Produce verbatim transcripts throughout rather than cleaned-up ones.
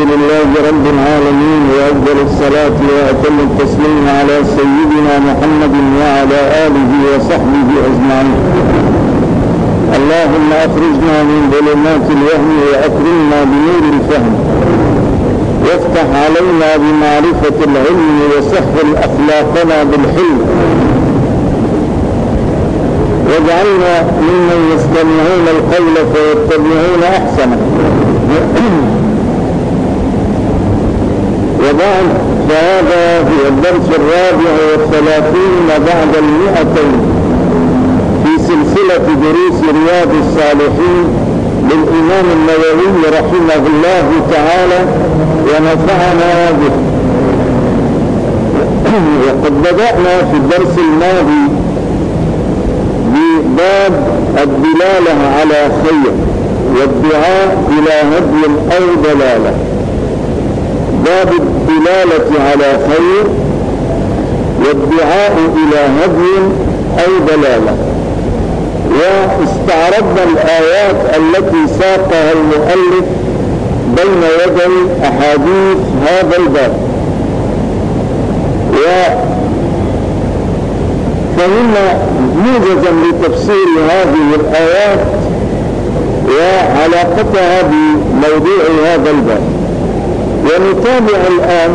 لله رب العالمين، وأفضل الصلاة وأتم التسليم على سيدنا محمد وعلى آله وصحبه أجمعين. اللهم أخرجنا من ظلمات الوهم وأكرمنا بنور الفهم، وافتح علينا بمعرفة العلم، وسهل أخلاقنا بالحلم، واجعلنا ممن يستمعون القول فيتبعون أحسنه. وبعد، فهذا هو الدرس الرابع والثلاثين بعد المئتين في سلسلة دروس رياض الصالحين للإمام النووي رحمه الله تعالى ونفعنا به. وقد بدأنا في الدرس الماضي بباب الدلالة على خير والدعاء إلى هدي أو دلالة. باب الدلالة على خير والدعاء إلى هدي أو دلالة. واستعرضنا الآيات التي ساقها المؤلف بين يدي أحاديث هذا الباب، وفهمنا موجزا لتفسير هذه الآيات وعلاقتها بموضوع هذا الباب. ونتابع الآن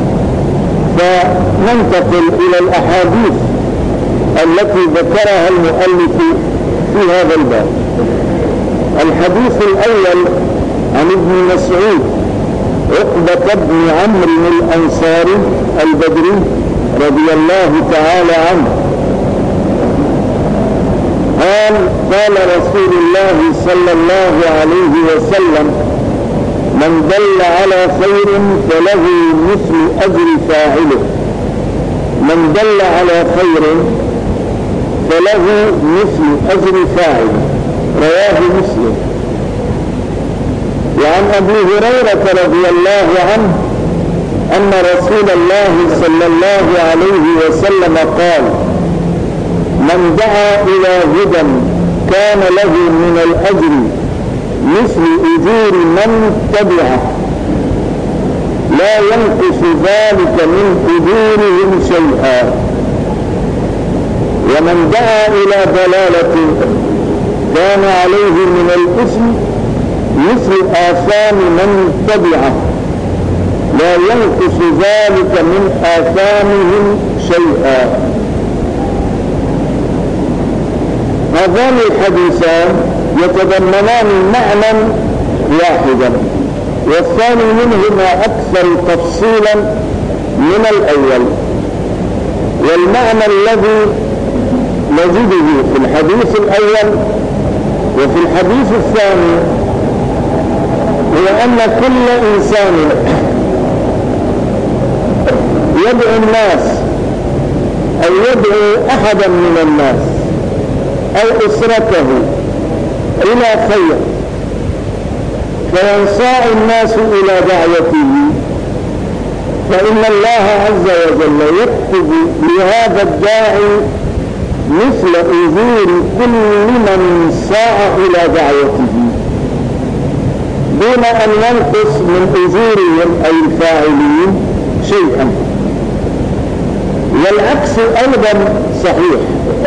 فننتقل إلى الأحاديث التي ذكرها المؤلف في هذا الباب. الحديث الأول عن ابن مسعود عقبة بن عمرو الأنصاري البدري رضي الله تعالى عنه قال: قال رسول الله صلى الله عليه وسلم: من دل على خير فله مثل أجر فاعله. من دل على خير فله مثل أجر فاعله. رواه مسلم. وعن أبي هريرة رضي الله عنه أن رسول الله صلى الله عليه وسلم قال: من دعا إلى هدى كان له من الأجر مثل أجور من تبعه، لا ينقص ذلك من أجورهم شيئا. ومن دعا إلى ضلالة كان عليه من الإثم مثل آثام من تبعه، لا ينقص ذلك من آثامهم شيئا. هذان الحديثان يتضمنان معنى واحدا، والثاني منهما أكثر تفصيلا من الأول. والمعنى الذي نجده في الحديث الأول وفي الحديث الثاني هو أن كل إنسان يدعو الناس أو يدعو أحدا من الناس أو أسرته إلى خير، فينصاع الناس إلى دعوته، فإن الله عز وجل يكتب لهذا الداعي مثل أجور كل من ساع إلى دعوته دون أن ينقص من أجورهم أي الفاعلين شيئا. والعكس أيضا صحيح،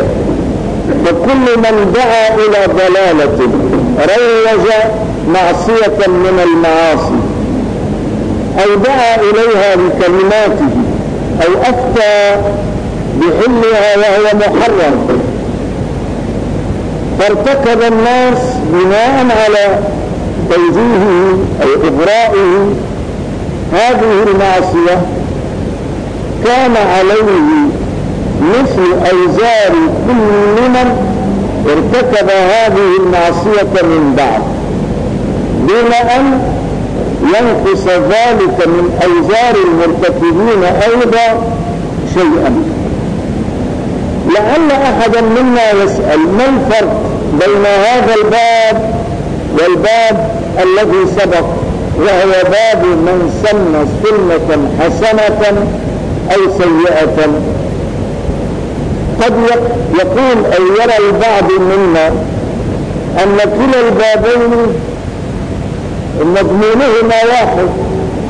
فكل من دعا إلى ضلالة روج معصية من المعاصي أو دعا إليها بكلماته أو أفتى بحلها وهو محرم، فارتكب الناس بناء على توجيهه أو إبرائه هذه المعصية، كان عليه مثل أوزار كل من ارتكب هذه المعصية من بعد، دون أن ينقص ذلك من أوزار المرتكبين أيضا شيئا. لعل أحدا منا يسأل: ما الفرق بين هذا الباب والباب الذي سبق، وهو باب من سن سنة حسنة أو سيئة؟ قد يقول أو يرى البعض منا أن كلا البابين مضمونهما واحد،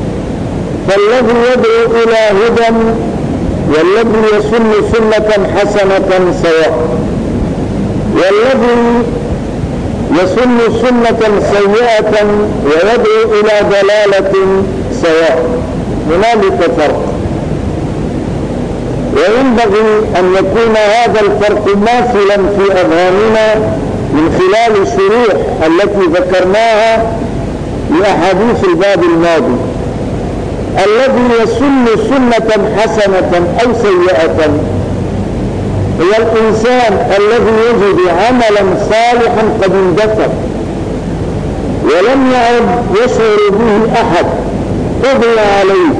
فالذي يدعو إلى هدى والذي يسن سنة حسنة سواء، والذي يسن سنة سيئة ويدعو إلى ضلالة سواء، هنالك فرق. وينبغي أن يكون هذا الفرق ماثلا في أذهاننا من خلال الشروح التي ذكرناها لأحاديث الباب الماضي. الذي يسن سنة حسنة أو سيئة هو الإنسان الذي يجد عملا صالحا قد اندثر ولم يعد يشعر به أحد، قضي عليه،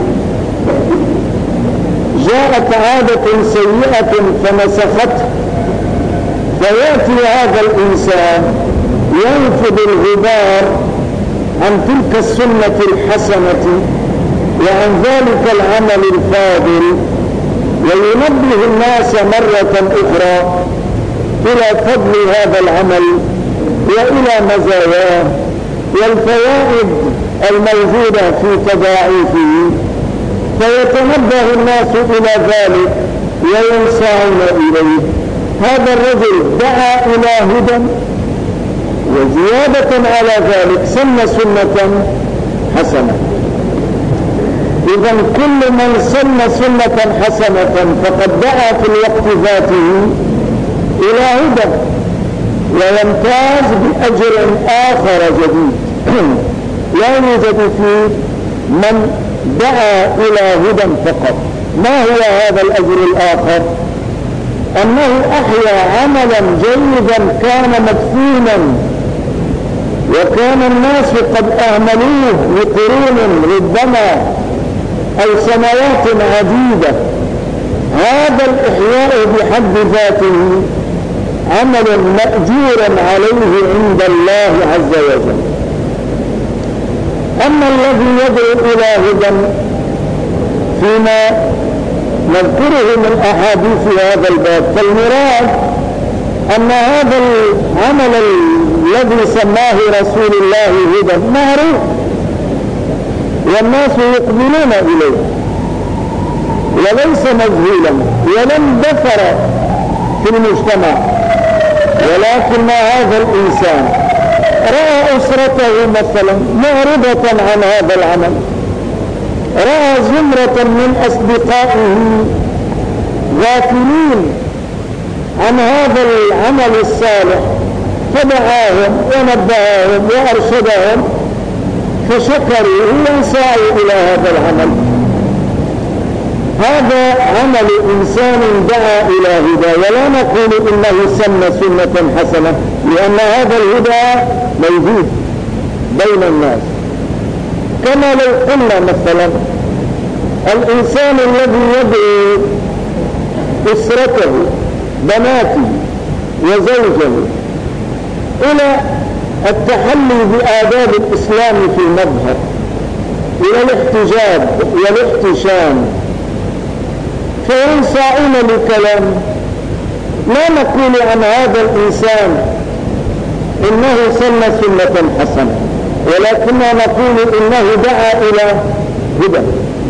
جاءت عادة سيئة فنسخته، فيأتي هذا الإنسان ينفض الغبار عن تلك السنة الحسنة وعن ذلك العمل الفاضل، وينبه الناس مرة أخرى إلى فضل هذا العمل وإلى مزاياه والفوائد الموجودة في تضاعيفه، فيتنبه الناس إلى ذلك وينسعون إليه. هذا الرجل دعا إلى هدى وزيادة على ذلك سن سنة حسنة. إذا كل من سن سنة حسنة فقد دعا في الوقت ذاته إلى هدى ويمتاز بأجر آخر جديد لا يوجد في من دعا إلى هدى فقط. ما هو هذا الأجر الآخر؟ أنه أحيا عملا جيدا كان مدفونا وكان الناس قد أهملوه لقرون ربما أو سنوات عديدة. هذا الإحياء بحد ذاته عمل مأجور عليه عند الله عز وجل. أما الذي يدعو إلى هدى فيما نذكره من أحاديث هذا الباب، فالمراد أن هذا العمل الذي سماه رسول الله هدى معروف والناس يقبلون إليه وليس مجهولا ولم دفر في المجتمع، ولكن هذا الإنسان رأى أسرته مثلا معرضة عن هذا العمل، رأى زمرة من أصدقائه غافلين عن هذا العمل الصالح فدعاهم ونبههم وأرشدهم فشكروا وانسعوا إلى هذا العمل. هذا عمل إنسان دعا إلى هدى، ولا نقول إنه سن سنة حسنة، لأن هذا الهدى موجود بين الناس. كما لو قلنا مثلا الإنسان الذي يدعو أسرته بناته وزوجه إلى التحلي بآداب الإسلام في المظهر، إلى الاحتجاب والاحتشام، فينسعون لكلام. لا نقول عن هذا الإنسان إنه سن سنة حسنة، ولكننا نقول إنه دعا إلى هدى،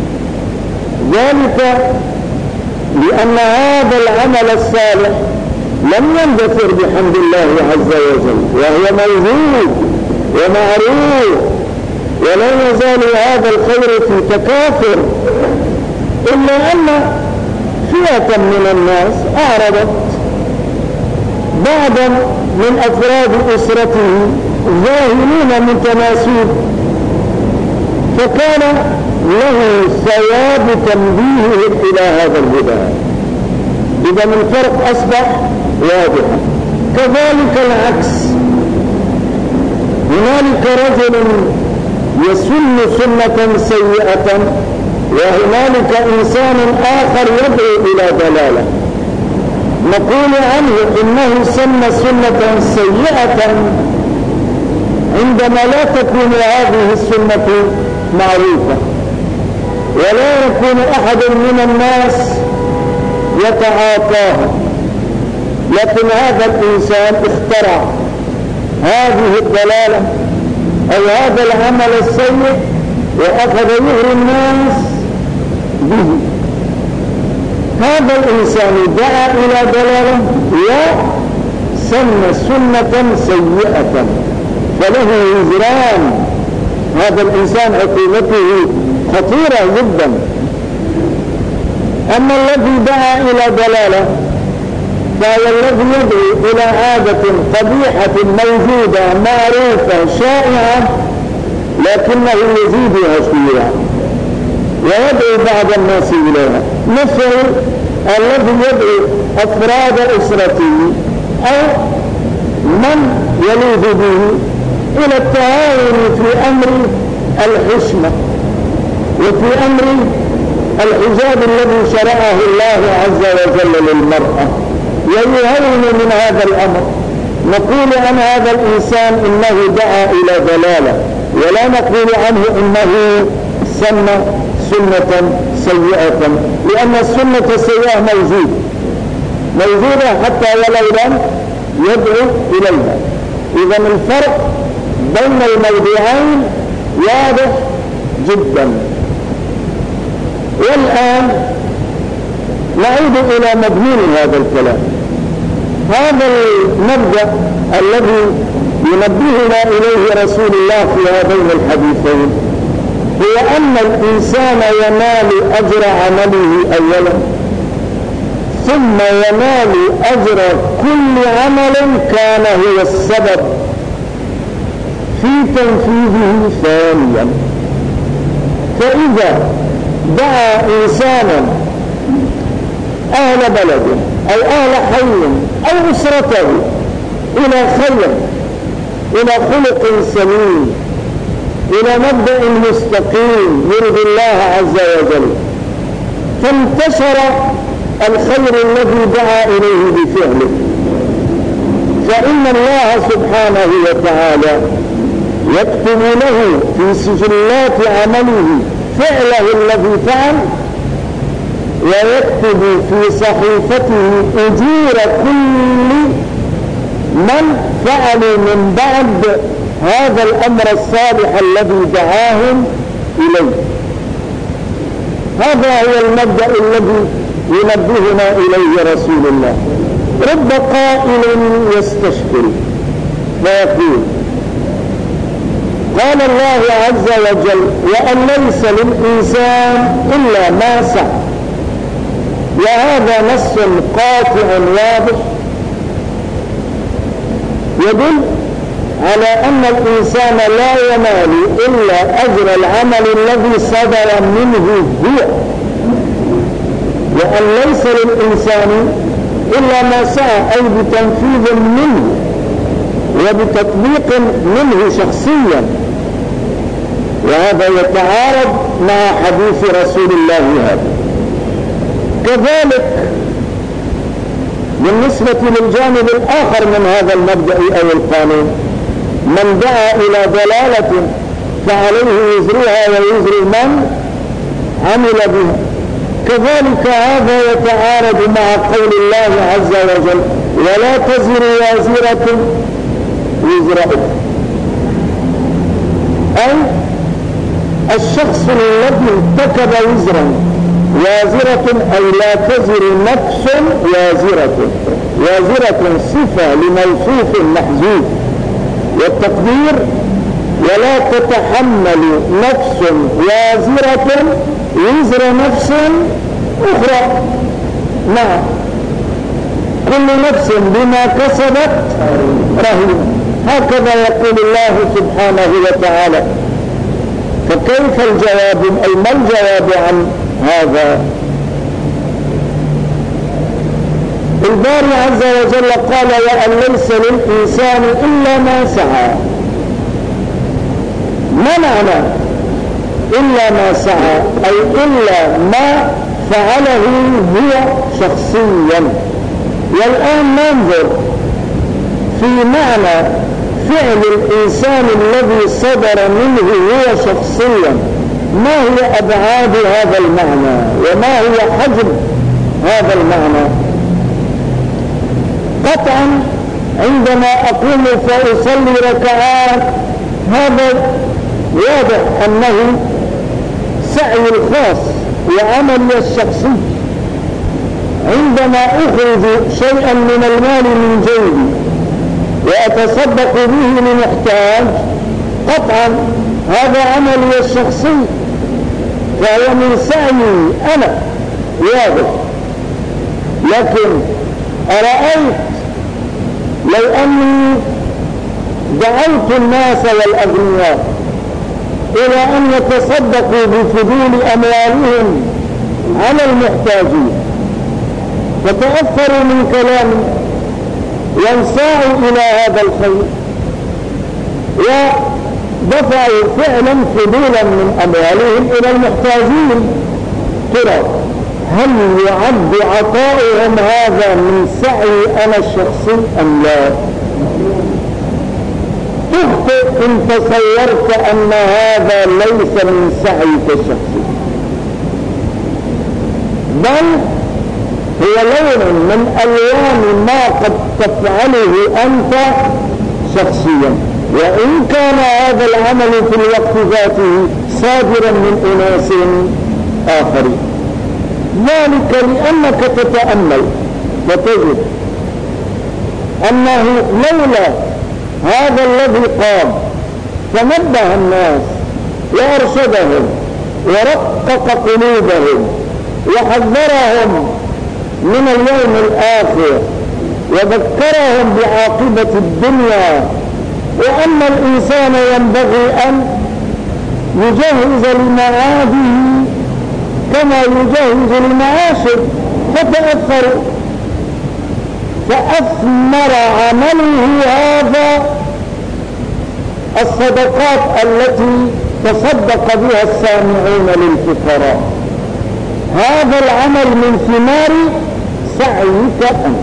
ذلك لأن هذا العمل الصالح لم يندثر بحمد الله عز وجل، وهو موجود ومعروف، ولا يزال هذا الخير في تكاثر، إلا أن فئة من الناس أعرضت بعضا من أفراد أسرته ذاهلين من تناسب، فكان له ثواب تنبيههم إلى هذا الهدى. إذا الفرق أصبح واضحا. كذلك العكس، هنالك رجل يسن سنة سيئة وهنالك إنسان آخر يدعو إلى ضلالة، نقول عنه إنه سن سنة سيئة عندما لا تكون هذه السنة معروفة ولا يكون أحد من الناس يتعاطاها، لكن هذا الإنسان اخترع هذه الضلالة أو هذا العمل السيء وأخذ يهر الناس به. هذا الإنسان دعا إلى ضلالة وسن سنة سيئة فله وزران. هذا الإنسان عقوبته خطيرة جدا. أما الذي دعا إلى ضلالة فهو الذي يدعو إلى عادة قبيحة موجودة معروفة شائعة لكنه يزيدها شيئا ويدعو بعض الناس إليها، مثل الذي يدعو أفراد أسرته أو من يلوذ به إلى التعاون في أمر الحشمة وفي أمر الحجاب الذي شرعه الله عز وجل للمرأة، ويهون من هذا الأمر. نقول عن هذا الإنسان إنه دعا إلى ضلالة، ولا نقول عنه إنه سن سنة سيئة، لأن السنة السيئة موجودة موجودة حتى ولو لم يدعو إليها. إذن الفرق بين الموضوعين واضح جدا. والآن نعود إلى مضمون هذا الكلام. هذا المبدأ الذي ينبهنا إليه رسول الله في هذين الحديثين هو أن الإنسان ينال أجر عمله أولا، ثم ينال أجر كل عمل كان هو السبب في تنفيذه ثانيا. فإذا دعا إنسانا أهل بلد أو أهل حي أو أسرته إلى خير، إلى خلق سليم، إلى مبدأ مستقيم يرضي الله عز وجل، فانتشر الخير الذي دعا إليه بفعله، فإن الله سبحانه وتعالى يكتب له في سجلات عمله فعله الذي فعل، ويكتب في صحيفته أجور كل من فعلوا من بعد هذا الأمر الصالح الذي دعاهم إليه. هذا هو المبدأ الذي ينبهنا إليه رسول الله. رب قائل يستشكر فيقول قال الله عز وجل وأن ليس للإنسان إلا ما سعى، وهذا نص قاطع واضح يدل على أن الإنسان لا ينال إلا أجر العمل الذي صدر منه هو، وأن ليس للإنسان إلا ما سعى، أي بتنفيذ منه وبتطبيق منه شخصيا. وهذا يتعارض مع حديث رسول الله هذا. كذلك بالنسبة للجانب الآخر من هذا المبدأ أو القانون، من دعا إلى ضلالة فعليه وزرها ووزر من عمل بها. كذلك هذا يتعارض مع قول الله عز وجل ولا تزر وازرة وزر أخرى، أي الشخص الذي ارتكب وزرا وازرة، أي لا تزر نفس وازرة. وازرة صفة لموصوف محذوف، والتقدير ولا تتحمل نفس وازرة وزر نفس أخرى. نعم، كل نفس بما كسبت رهينة، هكذا يقول الله سبحانه وتعالى. فكيف الجواب، أي ما الجواب عن هذا؟ الباري عز وجل قال وأن ليس للإنسان إلا ما سعى. ما معنى إلا ما سعى؟ أي إلا ما فعله هو شخصيا. والآن ننظر في معنى فعل الإنسان الذي صدر منه هو شخصيا، ما هي أبعاد هذا المعنى وما هو حجم هذا المعنى. قطعا عندما أقوم فأصلي ركعات هذا واضح أنه سعي الخاص وعملي الشخصي عندما أخرج شيئا من المال من جيبي وأتصدق به لمحتاج قطعا هذا عملي الشخصي فهو من سعي أنا واضح. لكن أرأيت لو أني دعوت الناس والأغنياء إلى أن يتصدقوا بفضول أموالهم على المحتاجين فتأثروا من كلامي وانساعوا إلى هذا الخير ودفعوا فعلا فضولا من أموالهم إلى المحتاجين، ترى هل يعد عطاؤهم هذا من سعي أنا الشخصي أم لا؟ تخطئ إن تصورت أن هذا ليس من سعيك الشخصي، بل هو لون من ألوان ما قد تفعله أنت شخصيا، وإن كان هذا العمل في الوقت ذاته صادرا من أناس آخرين. ذلك لأنك تتأمل وتجد أنه لولا هذا الذي قام فنبه الناس وأرشدهم ورقق قلوبهم وحذرهم من اليوم الآخر وذكرهم بعاقبة الدنيا وأن الإنسان ينبغي أن يجهز لمعاده كما يجهز لمعاشه، فتأثروا فأثمر عمله هذا الصدقات التي تصدق بها السامعون للفقراء. هذا العمل من ثمار سعيك أنت،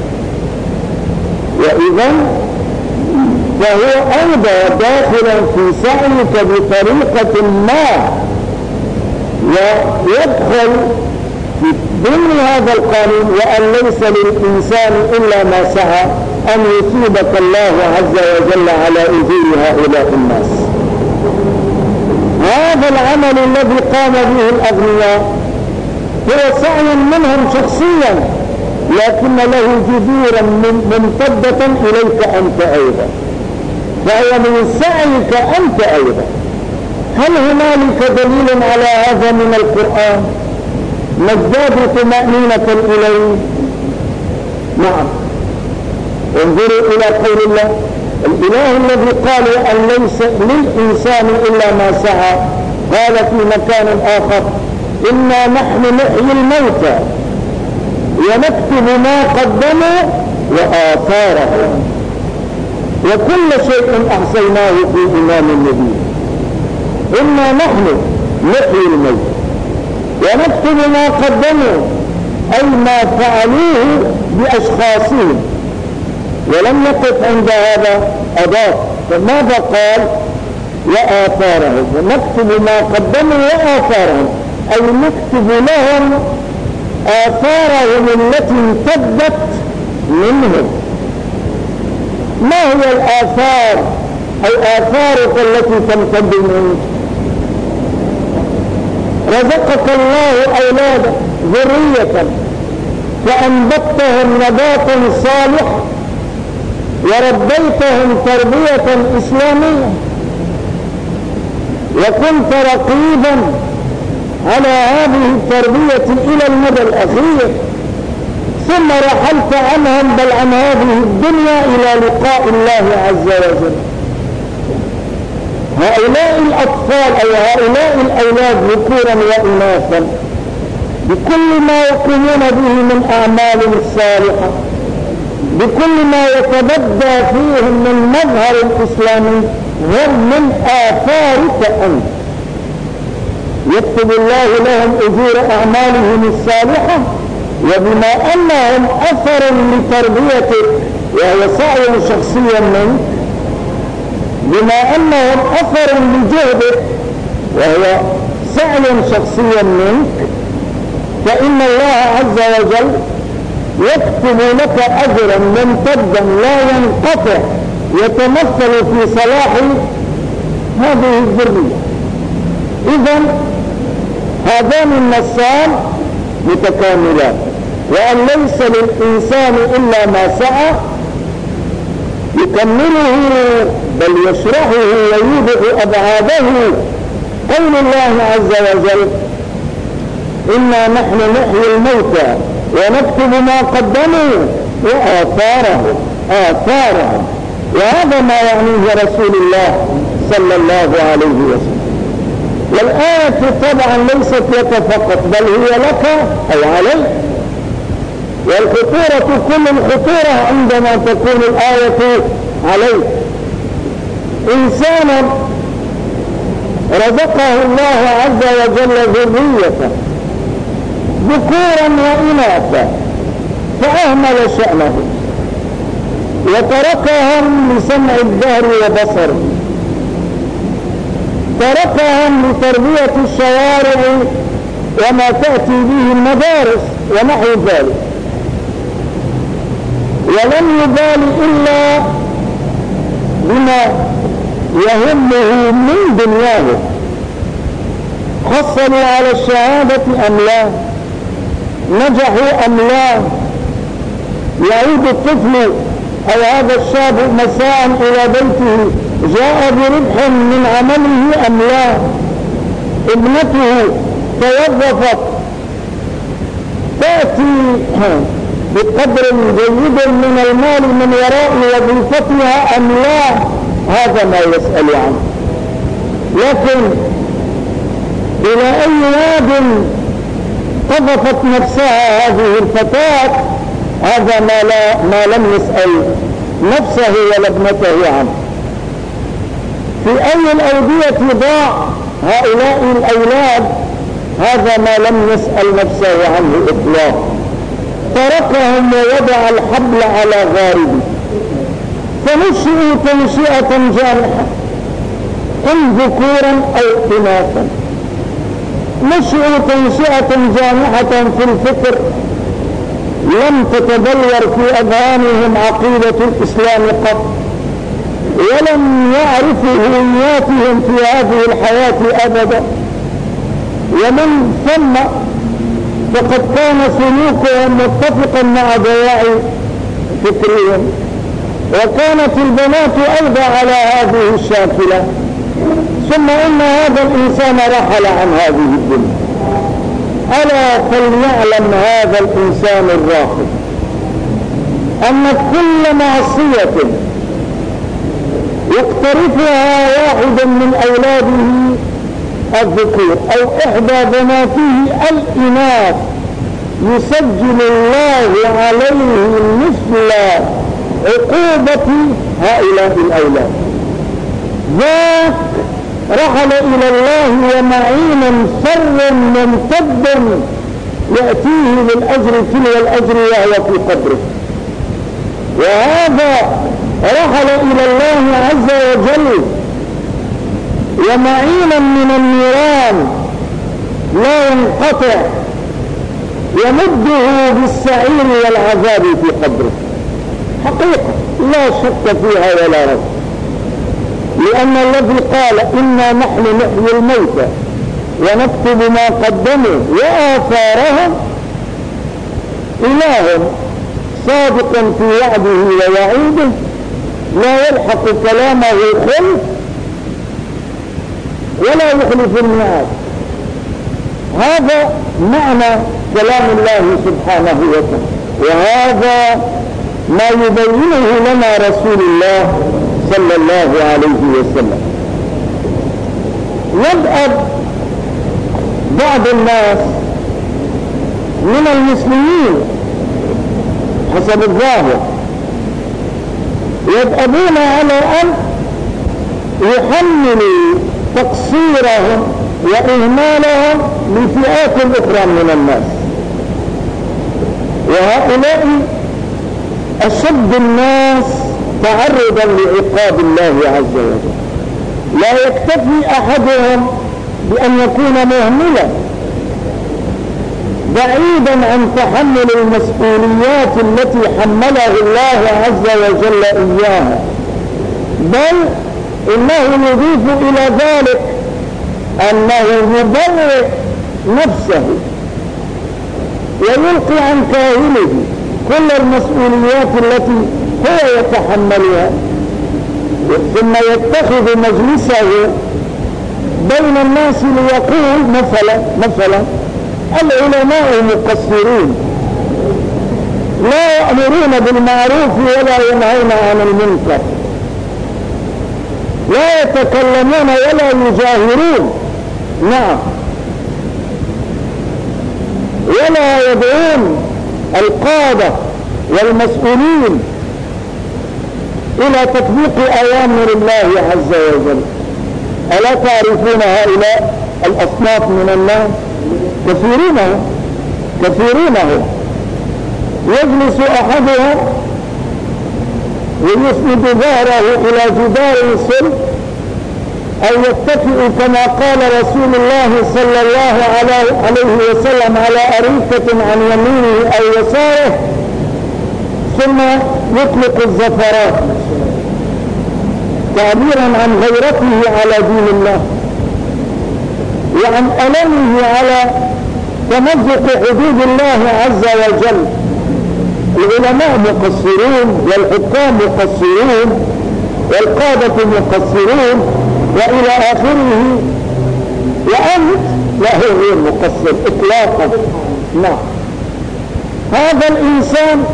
وإذا فهو أيضا داخلا في سعيك بطريقة ما، ويدخل في ضمن هذا القانون وأن ليس للإنسان إلا ما سعى أن يثيبك الله عز وجل على أجور هؤلاء الناس. هذا العمل الذي قام به الأغنياء هو سعي منهم شخصيا لكن له جذورا ممتدة إليك أنت أيضا، فهو من سعيك أنت أيضا. هل هنالك دليل على هذا من القرآن نزداد طمأنينة إليه؟ نعم، انظروا إلى قول الله الإله الذي قال أن ليس للإنسان إلا ما سعى، قال في مكان آخر إنا نحن نحيي الموتى ونكتب ما قدموا وآثارهم وكل شيء أحصيناه في إمام مبين. إنا نحن نحيي الموتى ونكتب ما قدموا أي ما فعلوه بأشخاصهم، ولم يقف عند هذا أضاف، فماذا قال؟ وآثارهم، ونكتب ما قدموا وآثارهم أي نكتب لهم آثارهم التي امتدت منهم. ما هي الآثار أو آثارك التي تمتد منك؟ رزقك الله أولادا ذرية فأنبتهم نباتا صالحا وربيتهم تربية إسلامية وكنت رقيبا على هذه التربية إلى المدى الأخير، ثم رحلت عنهم بل عن هذه الدنيا إلى لقاء الله عز وجل. هؤلاء الأطفال أو هؤلاء الأولاد ذكورا وإناثا بكل ما يقومون به من أعمال صالحة، بكل ما يتبدى فيهم من مظهر الإسلامي، هم من آثارك أنت. يكتب الله لهم أجور أعمالهم الصالحة، وبما أنهم أثر لتربيتك وهو سعي شخصيا منك، بما أنهم أثر لجهدك وهو سعي شخصيا منك، فإن الله عز وجل يكتب لك أجرا ممتدا لا ينقطع يتمثل في صلاح هذه الذرية. إذن هذان النصان متكاملان، وأن ليس للإنسان إلا ما سعى يكمله بل يشرحه ويوضح أبعاده. قول الله عز وجل: إنا نحن نحيي الموتى ونكتب ما قدموا وآثارهم آثارهم وهذا ما يعنيه رسول الله صلى الله عليه وسلم. والآية طبعا ليست لك فقط بل هي لك أو عليك، والخطورة كل الخطورة عندما تكون الآية عليك. إنسانا رزقه الله عز وجل ذرية ذكورا وإناثا فأهمل شأنه وتركهم لسمع الدهر وبصر، تركهم لتربية الشوارع وما تأتي به المدارس ونحو ذلك، ولم يبال إلا بما يهمه من دنياه. حصلوا على الشهادة أم لا؟ نجحوا أم لا؟ يعود الطفل أو هذا الشاب مساء إلى بيته جاء بربح من عمله أم لا؟ ابنته توظفت تأتي بقدر جيد من المال من وراء وظيفتها أم لا؟ هذا ما يسأل عنه. لكن إلى أي واد قذفت نفسها هذه الفتاة؟ هذا ما, لا ما لم يسأل نفسه ولا ابنته عنه. في أي الأودية ضاع هؤلاء الأولاد؟ هذا ما لم يسأل نفسه عنه إطلاقا. تركهم ووضع الحبل على غاربه فنشئوا تنشئة جامحة، إن ذكورا أو إناثا. نشئوا تنشئة جامحة في الفكر، لم تتبلور في أذهانهم عقيدة الإسلام قط، ولم يعرفوا هوياتهم في هذه الحياة أبدا، ومن ثم فقد كان سلوكهم متفقا مع ضياع فكرهم، وكانت البنات أيضا على هذه الشاكلة. ثم إن هذا الإنسان رحل عن هذه الدنيا. ألا فليعلم هذا الإنسان الراحل أن كل معصية يقترفها واحد من أولاده الذكور أو إحدى بناته الإناث يسجل الله عليه مثل عقوبة هؤلاء الأولاد. ذاك رحل إلى الله ومعينا سر ممتد يأتيه بالأجر تلو الأجر وهو في قبره، وهذا رحل إلى الله عز وجل ومعينا من النيران لا ينقطع يمده بالسعير والعذاب في قبره. حقيقة لا شك فيها ولا ريب، لأن الذي قال إنا نحن نحيي الموتى ونكتب ما قدموا وآثارهم إله صادقا في وعده ووعيده لا يلحق كلامه خلف ولا يخلف الميعاد. هذا معنى كلام الله سبحانه وتعالى، وهذا ما يبينه لنا رسول الله صلى الله عليه وسلم. يذهب بعض الناس من المسلمين حسب الظاهر يذهبون على أن يحملوا تقصيرهم وإهمالهم لفئات أخرى من الناس، وهؤلاء أشد الناس تعرضا لعقاب الله عز وجل. لا يكتفي أحدهم بأن يكون مهملا بعيدا عن تحمل المسؤوليات التي حمله الله عز وجل إياها، بل إنه يضيف إلى ذلك أنه يبرئ نفسه ويلقي عن كاهله كل المسؤوليات التي هو يتحملها، ثم يتخذ مجلسه بين الناس ليقول مثلا مثلا العلماء مقصرون لا يأمرون بالمعروف ولا ينهون عن المنكر، لا يتكلمون ولا يجاهرون، نعم، ولا يدعون القادة والمسؤولين إلى تطبيق أوامر الله عز وجل. ألا تعرفون هؤلاء الأصناف من الناس؟ كثيرون كثيرون يجلس أحدهم ويسند ظهره إلى جدار الصلب أو يتكئ كما قال رسول الله صلى الله عليه وسلم على أريكة عن يمينه أو يساره، ثم يطلق الزفرات تعبيرا عن غيرته على دين الله وعن ألمه على تمزق حدود الله عز وجل. العلماء مقصرون والحكام مقصرون والقادة مقصرون وإلى آخره، وأنت لا هو غير مقصر إطلاقا. نعم، هذا الإنسان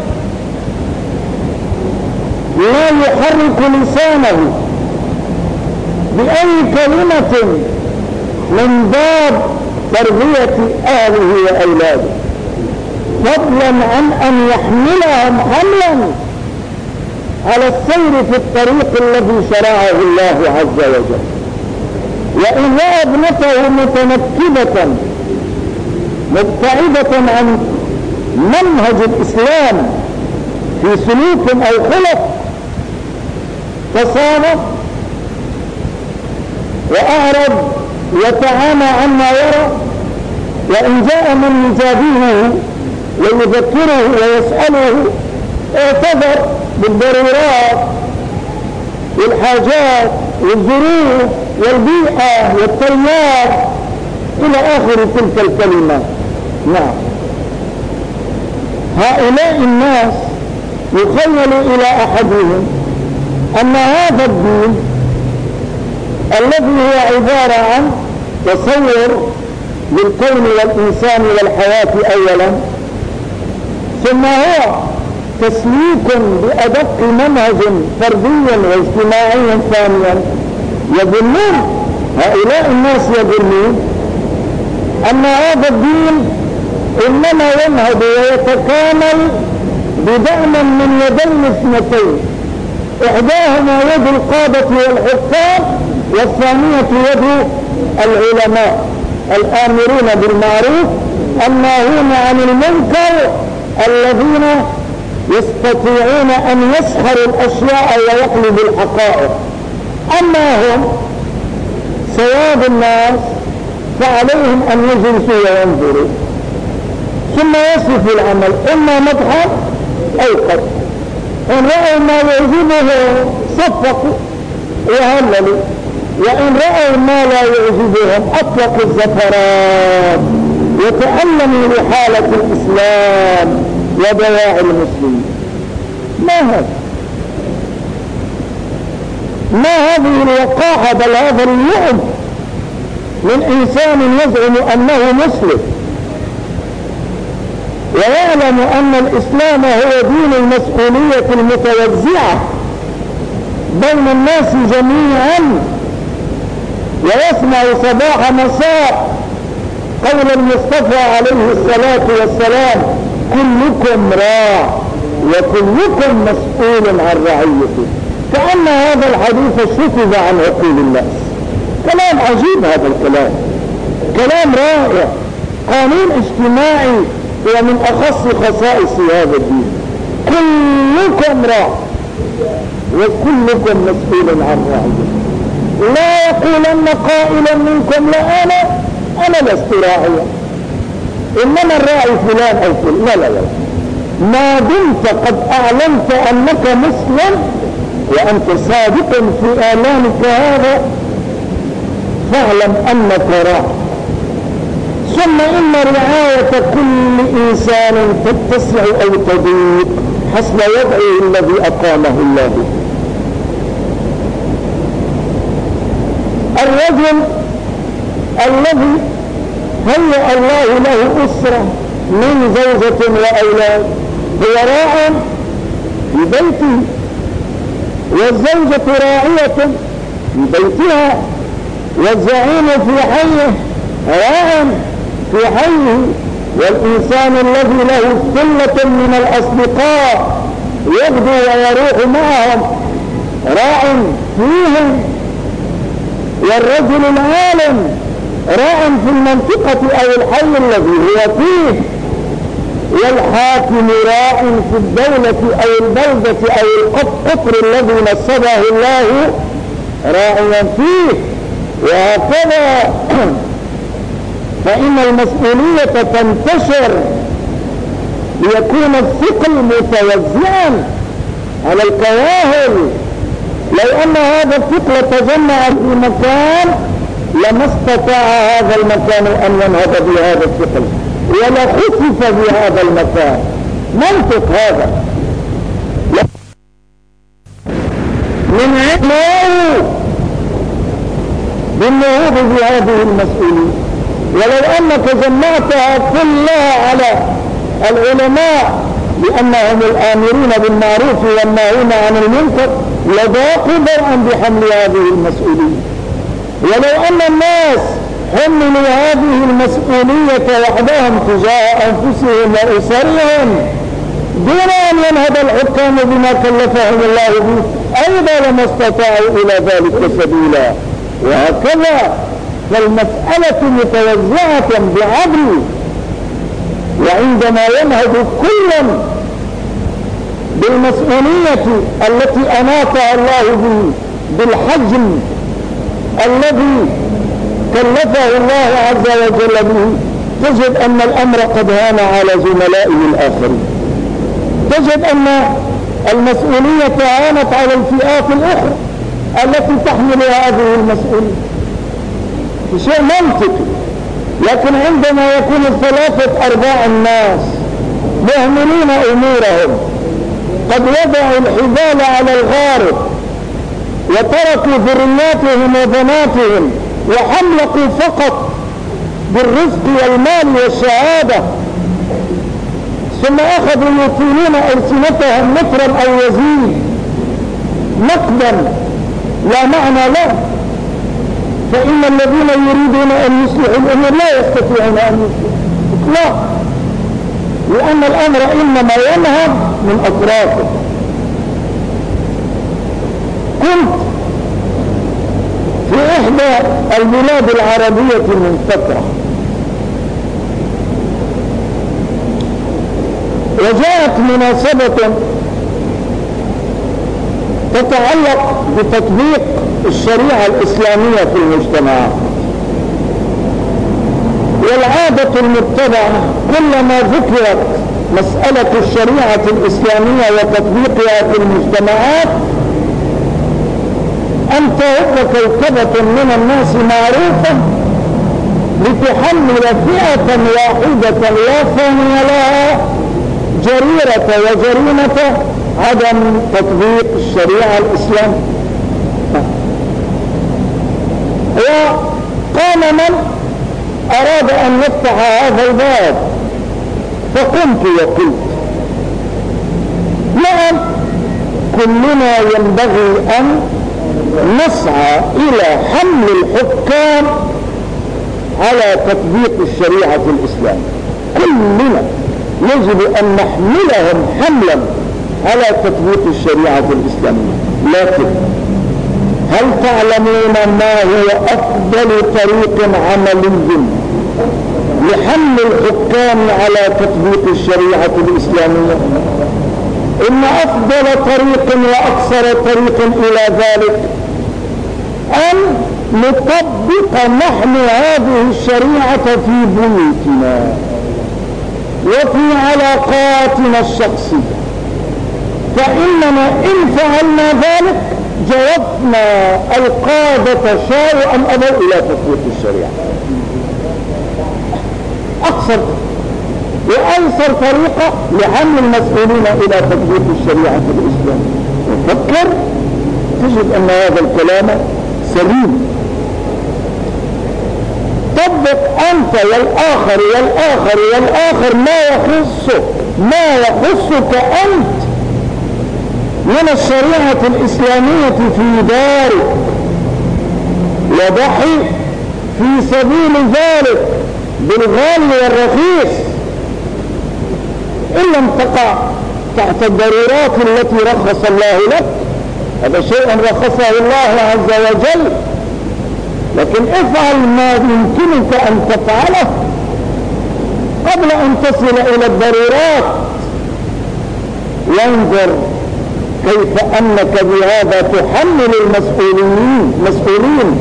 لا يحرك لسانه بأي كلمة من باب تربية أهله وأولاده، فضلا عن أن يحملهم حملا على السير في الطريق الذي شرعه الله عز وجل. وإن رأى ابنته متنكبة مبتعدة عن منهج الإسلام في سلوك أو خلق فصامت وأعرض وتعامى عما يرى، وإن جاء من يجابهه ويذكره ويسأله اعتذر بالضرورات والحاجات والظروف والبيئة والتيار إلى آخر تلك الكلمات. نعم، هؤلاء الناس يخيل إلى أحدهم أن هذا الدين الذي هو عبارة عن تصور للكون والإنسان والحياة أولا، ثم هو تسليك بأدق منهج فردي واجتماعي ثانيا. يظنون هؤلاء الناس يظنون أن هذا الدين إنما ينهض ويتكامل بدعم من يدين اثنتين، إحداهما يد القادة والحكام، والثانية يد العلماء الآمرون بالمعروف الناهون عن المنكر الذين يستطيعون أن يسخروا الأشياء ويقلبوا الحقائق. أما هم سواد الناس فعليهم أن يجلسوا وينظروا ثم يصفوا العمل إما مدحا أو قد، إن رأوا ما يعجبهم صفقوا وهللوا، وإن رأوا ما لا يعجبهم أطلقوا الزفرات وتألموا لحالة الإسلام ودواعي المسلمين. ما هذا؟ ما هذه الوقاحة بل هذا اللعب من إنسان يزعم أنه مسلم ويعلم أن الإسلام هو دين المسؤولية المتوزعة بين الناس جميعا، ويسمع صباح مساء قول المصطفى عليه الصلاة والسلام: كلكم راع وكلكم مسؤول عن رعيته. كأن هذا الحديث شفظ عن عقول الناس. كلام عجيب هذا الكلام، كلام رائع، قانون اجتماعي هو من أخص خصائص هذا الدين. كلكم راع وكلكم مسؤول عن رعيته. لا يقولن قائلا منكم: لا أنا أنا لست راعيا، إنما الراعي فلان أو فلان. لا لا لا، ما دمت قد أعلمت أنك مسلم وأنت صادق في إعلانك هذا فاعلم أنك راع. ثم إن رعاية كل إنسان تتسع أو تضيق حسب وضعه الذي أقامه الله. الرجل الذي هيأ الله له أسرة من زوجة وأولاد هو راع في بيته، والزوجة راعية في بيتها، والزعيم في حيه راع في حيه، والإنسان الذي له ثلة من الأصدقاء يغدو ويروح معهم راع فيهم، والرجل العالم راع في المنطقة أو الحي الذي هو فيه، والحاكم راع في الدولة أو البلدة أو القطر الذي نصبه الله راعيا فيه، وهكذا. فإن المسؤولية تنتشر ليكون الثقل متوزعا على الكواهل. لو أن هذا الثقل تجمع في مكان لما استطاع هذا المكان أن ينهض بهذا الثقل ولخسف بهذا المكان. منطق هذا من علمه بالنهوض بهذه المسؤولية. ولو أنك جمعتها كلها على العلماء بأنهم الآمرون بالمعروف والناهون عن المنكر لضاقوا ضرعا بحمل هذه المسؤولية. ولو أن الناس حملوا هذه المسؤولية وحدهم تجاه أنفسهم وأسرهم دون أن ينهض الحكام بما كلفهم الله به أيضا لما استطاعوا إلى ذلك سبيلا. وهكذا فالمسألة متوزعة بعدل، وعندما ينهض كل بالمسؤولية التي أناطها الله به بالحجم الذي كلفه الله عز وجل به، تجد أن الأمر قد هان على زملائه الآخرين. تجد أن المسؤولية هانت على الفئات الأخرى التي تحمل هذه المسؤولية. شيء منطقي. لكن عندما يكون ثلاثة أرباع الناس مهملين أمورهم قد وضعوا الحبال على الغارب وتركوا ذرياتهم وبناتهم وحملقوا فقط بالرزق والمال والشهادة، ثم أخذوا يطيلون ألسنتهم مترا أو يزيد نقدا لا معنى له، فإن الذين يريدون أن يصلحوا الأمور لا يستطيعون أن يصلحوا إطلاقا، لأن الأمر إنما ينهض من أطرافه. كنت في إحدى البلاد العربية من فترة، وجاءت مناسبة تتعلق بتطبيق الشريعة الإسلامية في المجتمعات. والعادة المتبعة كلما ذكرت مسألة الشريعة الإسلامية وتطبيقها في المجتمعات أن تهب كوكبة من الناس معروفة لتحمل فئة واحدة لا ثاني لها جريرة وجريمة عدم تطبيق الشريعة الإسلامية. وقام من أراد أن يفتح هذا الباب، فقمت وقلت نعم كلنا ينبغي أن نسعى إلى حمل الحكام على تطبيق الشريعة الإسلامية. كلنا يجب أن نحملهم حملا على تطبيق الشريعة الإسلامية. لكن هل تعلمون ما هو أفضل طريق عملي لحمل الحكام على تطبيق الشريعة الإسلامية؟ إن أفضل طريق وأكثر طريق إلى ذلك أن نطبق نحن هذه الشريعة في بيوتنا وفي علاقاتنا الشخصية، فإننا إن فعلنا ذلك جوبنا القادة شاءوا أم أبوا إلى تطبيق الشريعة. أقصر وأيسر طريقة لحمل المسؤولين إلى تطبيق الشريعة الإسلامية. وفكر تجد أن هذا الكلام سليم. طبق أنت والآخر والآخر والآخر ما يخصك ما يخصك أنت من الشريعة الإسلامية في دارك، وضحي في سبيل ذلك بالغالي والرخيص إن لم تقع تحت الضرورات التي رخص الله لك. هذا شيء رخصه الله عز وجل، لكن افعل ما يمكنك أن تفعله قبل أن تصل إلى الضرورات. وانظر كيف أنك بهذا تحمل المسؤولين مسؤولين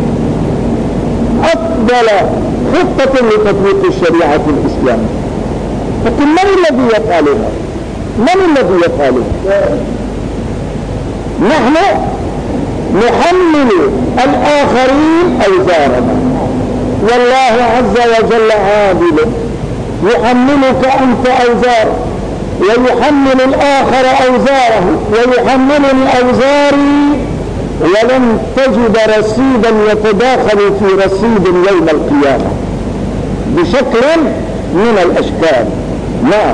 أفضل خطة لتطبيق الشريعة الإسلامية. لكن من الذي يفعلها؟ من الذي يفعلها؟ نحن نحمل الآخرين أوزارنا، والله عز وجل عادل يحملك أنت أوزار ويحمل الآخر أوزاره ويحملني أوزاري، ولن تجد رصيدا يتداخل في رصيد يوم القيامة بشكل من الأشكال. نعم.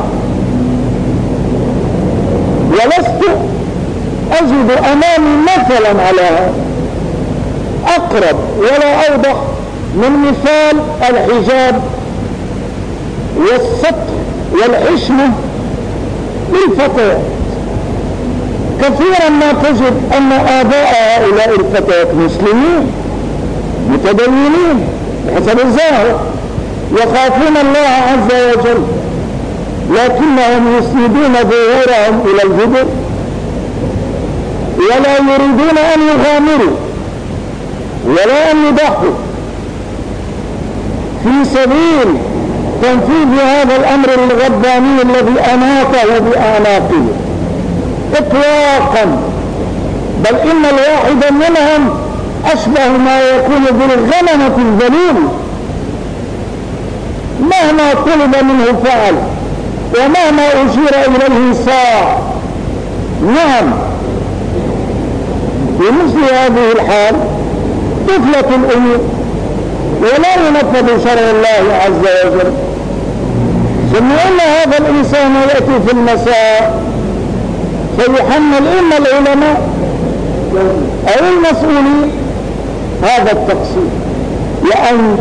ولست أجد أمامي مثلا على هذا أقرب ولا أوضح من مثال الحجاب والستر والحشمة للفتيات. كثيرا ما تجد أن آباء هؤلاء الفتيات مسلمين متدينين بحسب الظاهر يخافون الله عز وجل، لكنهم يسندون ظهورهم إلى الجبر ولا يريدون أن يغامروا ولا أن يضحوا في سبيل تنفيذ هذا الأمر الرباني الذي أناته بأعناقه إطلاقا، بل إن الواحد منهم أشبه ما يكون بالغنمة الذليل، مهما طلب منه فعل ومهما أشير إليه صاع. نعم، بمثل هذه الحال طفلة الأمور ولا ينفذ شرع الله عز وجل. ثم إن هذا الإنسان يأتي في المساء فيحمل إما العلماء أو المسؤولين هذا التقصير. وأنت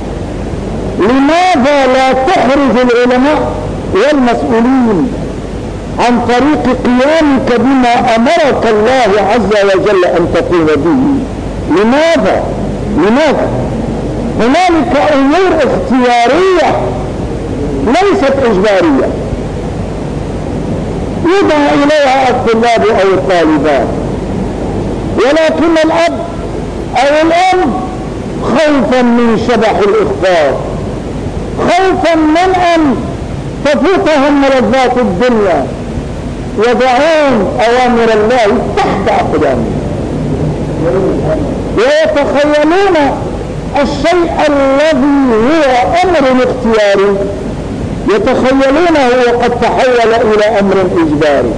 لماذا لا تحرج العلماء والمسؤولين عن طريق قيامك بما أمرك الله عز وجل أن تقوم به؟ لماذا؟ لماذا؟ هنالك أمور اختيارية ليست إجبارية يدعى إليها الطلاب أو الطالبات، ولكن الأب أو الأم خوفا من شبح الإخبار، خوفا من أن تفوتهم ملذات الدنيا، يضعون أوامر الله تحت أقدامهم ويتخيلون الشيء الذي هو أمر اختياري يتخيلونه وقد تحول إلى أمر إجباري.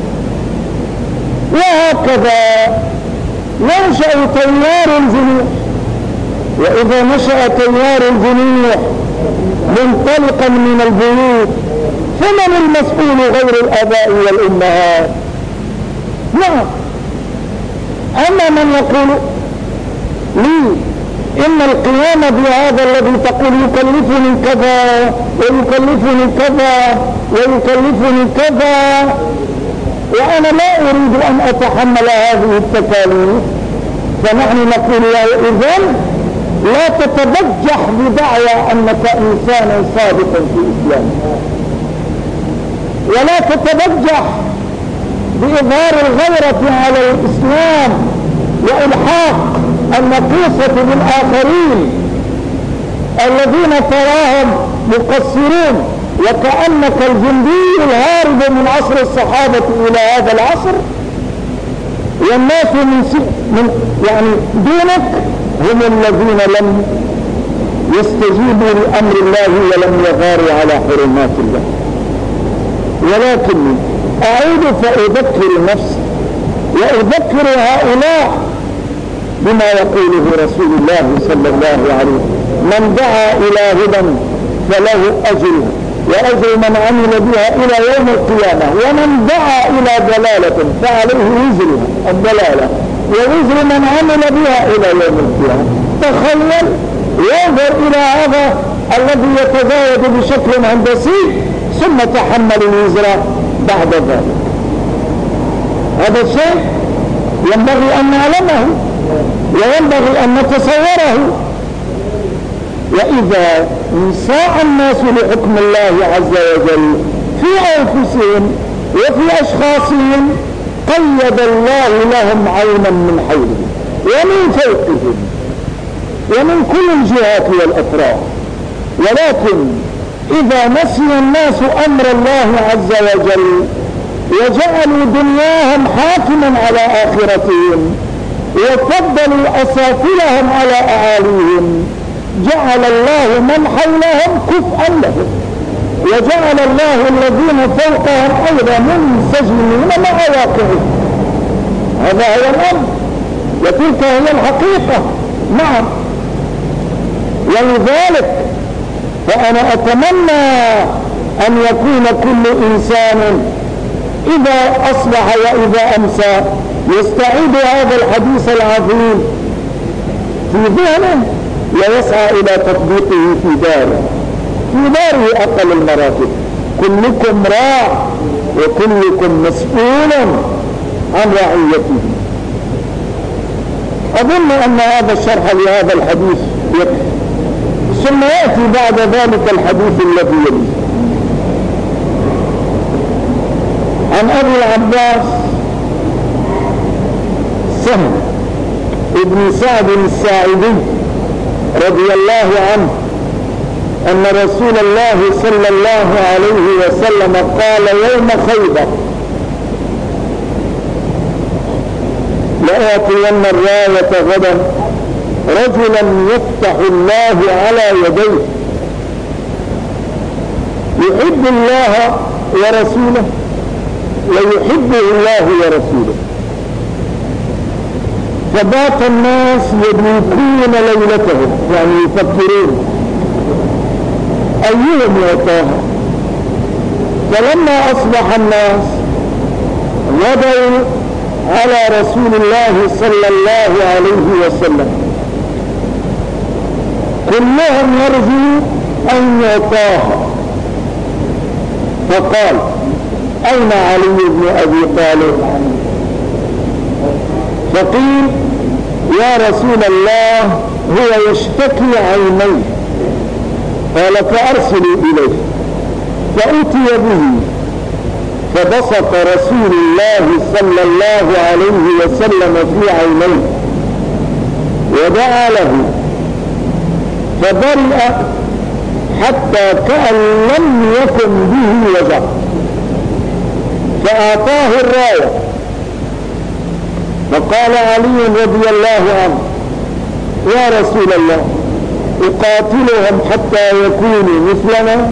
وهكذا ينشأ تيار الجنوح، وإذا نشأ تيار الجنوح منطلقا من البيوت فمن المسؤول غير الآباء والأمهات؟ نعم. أما من يقول لي إن القيام بهذا الذي تقول يكلفني كذا ويكلفني كذا ويكلفني كذا وأنا لا أريد أن أتحمل هذه التكاليف، فنحن نقول له إذن لا تتبجح بدعوى أنك إنسان صادق في الإسلام، ولا تتبجح بإظهار الغيرة على الإسلام وإلحاق النقيصة بالآخرين الذين تراهم مقصرون، وكأنك الجندي الهارب من عصر الصحابة إلى هذا العصر، والناس من, من يعني دونك هم الذين لم يستجيبوا لأمر الله ولم يغاروا على حرمات الله. ولكني أعود فأذكر نفسي وأذكر هؤلاء بما يقوله رسول الله صلى الله عليه وسلم: من دعا إلى هدى فله أجره وأجر من عمل بها إلى يوم القيامة، ومن دعا إلى ضلالة فعليه وزرها الضلالة ووزر من عمل بها إلى يوم القيامة. تخيل، ينظر إلى هذا الذي يتزايد بشكل هندسي ثم تحمل الوزر بعد ذلك. هذا الشيء ينبغي أن نعلمه وينبغي أن نتصوره. وإذا انساء الناس لحكم الله عز وجل في أنفسهم وفي أشخاصهم قيد الله لهم عونا من حولهم ومن فوقهم ومن كل الجهات والأطراف. ولكن إذا نسي الناس أمر الله عز وجل وجعلوا دنياهم حاكما على آخرتهم وفضلوا أسافلهم على أعاليهم، جعل الله من حولهم كفءا لهم، وجعل الله الذين فوقهم أيضا منسجمين مع واقعهم. هذا هو الأمر وتلك هي الحقيقة. نعم. ولذلك فأنا أتمنى أن يكون كل إنسان إذا أصبح وإذا أمسى يستعيد هذا الحديث العظيم في ذهنه ويسعى إلى تطبيقه في داره. في داره أقل المراتب: كلكم راع وكلكم مسؤول عن رعيته. أظن أن هذا الشرح لهذا الحديث يكفي، ثم يأتي بعد ذلك الحديث الذي يليه. عن أبي العباس سهل ابن سعد الساعدي رضي الله عنه أن رسول الله صلى الله عليه وسلم قال يوم خيبر: لأعطين الراية غدا رجلا يفتح الله على يديه يحب الله ورسوله ويحبه الله ورسوله. فبات الناس يدركون ليلتهم، يعني يفكرون أيهم يعطاها. فلما أصبح الناس غدوا على رسول الله صلى الله عليه وسلم كلهم يرجو أن يعطاها. فقال: أين علي بن أبي طالب؟ فقيل: يا رسول الله هو يشتكي عينيه. قال: فأرسلوا إليه. فأتي به فبسط رسول الله صلى الله عليه وسلم في عينيه ودعا له فبرئ حتى كأن لم يكن به وجع، فأعطاه الراية. فقال علي رضي الله عنه: يا رسول الله أقاتلهم حتى يكونوا مثلنا؟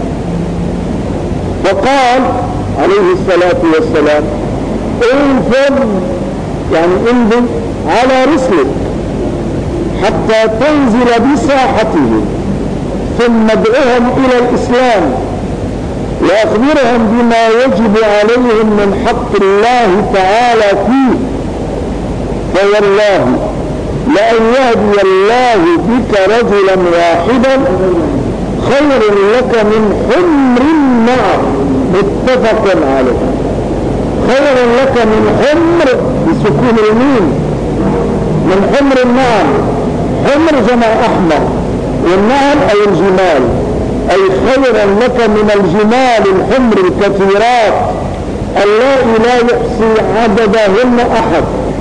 فقال عليه الصلاة والسلام: انفض، يعني انزل على رسلك حتى تنزل بساحته، ثم ادعهم إلى الإسلام وأخبرهم بما يجب عليهم من حق الله تعالى فيه. فوالله لأن يهدي الله بك رجلا واحدا خير لك من حمر النعم. متفق عليه. خير لك من حمر بسكون الميم، من حمر النعم. حمر جمع أحمر، والنعم أي الجمال، أي خيرا لك من الجمال الحمر الكثيرات اللائي لا يحصي عددهن أحد.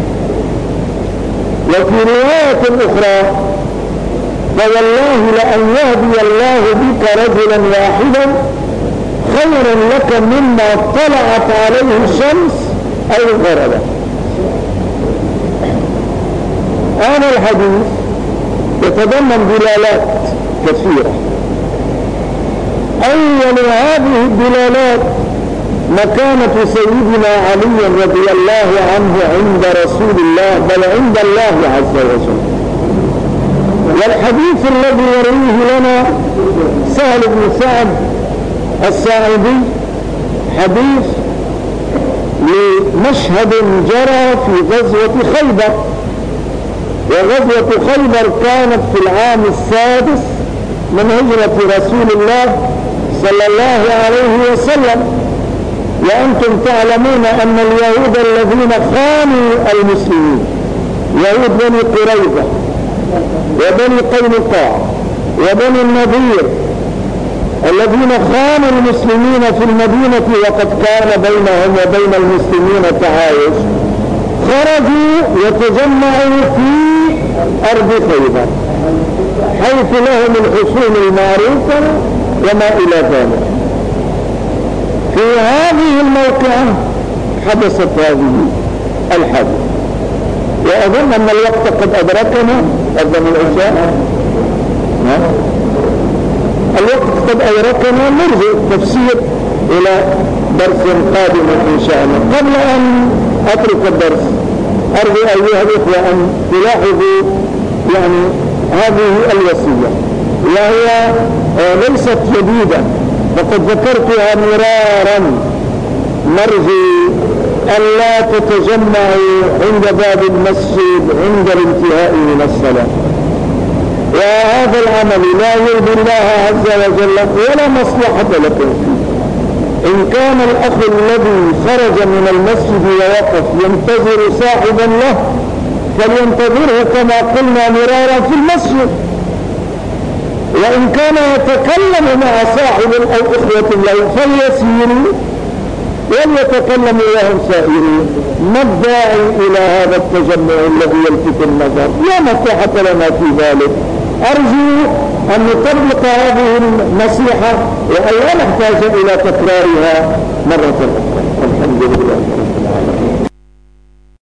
وفي رواية أخرى: فوالله لأن يهدي الله بك رجلا واحدا خيرا لك مما طلعت عليه الشمس أو غربت. هذا الحديث يتضمن دلالات كثيرة. أول هذه الدلالات مكانة سيدنا علي رضي الله عنه عند رسول الله بل عند الله عز وجل. والحديث الذي يرويه لنا سهل بن سعد الساعدي حديث لمشهد جرى في غزوة خيبر، وغزوة خيبر كانت في العام السادس من هجرة رسول الله صلى الله عليه وسلم. وأنتم تعلمون أن اليهود الذين خانوا المسلمين يهود بني قريظة وبني قينقاع وبني النضير الذين خانوا المسلمين في المدينة وقد كان بينهم وبين المسلمين تعايش، خرجوا يتجمعوا في أرض خيبر حيث لهم الحصون المعروفة وما إلى ذلك. في هذه الموقعة حدثت هذه الحادثة، وأظن أن الوقت قد أدركنا أظن العشاء الوقت قد أدركنا، نرجع تفسير إلى درس قادم إن شاء الله. قبل أن أترك الدرس أرجو أيها الإخوة أن تلاحظوا يعني هذه الوصية، وهي ليست جديدة وقد ذكرتها مرارا. نرجو ألا تتجمعوا عند باب المسجد عند الانتهاء من الصلاة، وهذا العمل لا يرضي الله عز وجل ولا مصلحة لكم فيه. إن كان الأخ الذي خرج من المسجد ووقف ينتظر صاحبا له فلينتظره كما قلنا مرارا في المسجد، وإن كان يتكلم مع صاحب أو إخوة له فليسيروا وليتكلموا وهم سائرين. ما الداعي إلى هذا التجمع الذي يلفت النظر؟ لا مصلحة لنا في ذلك. أرجو أن نطبق هذه النصيحة وأن لا نحتاج إلى تكرارها مرة أخرى. الحمد لله.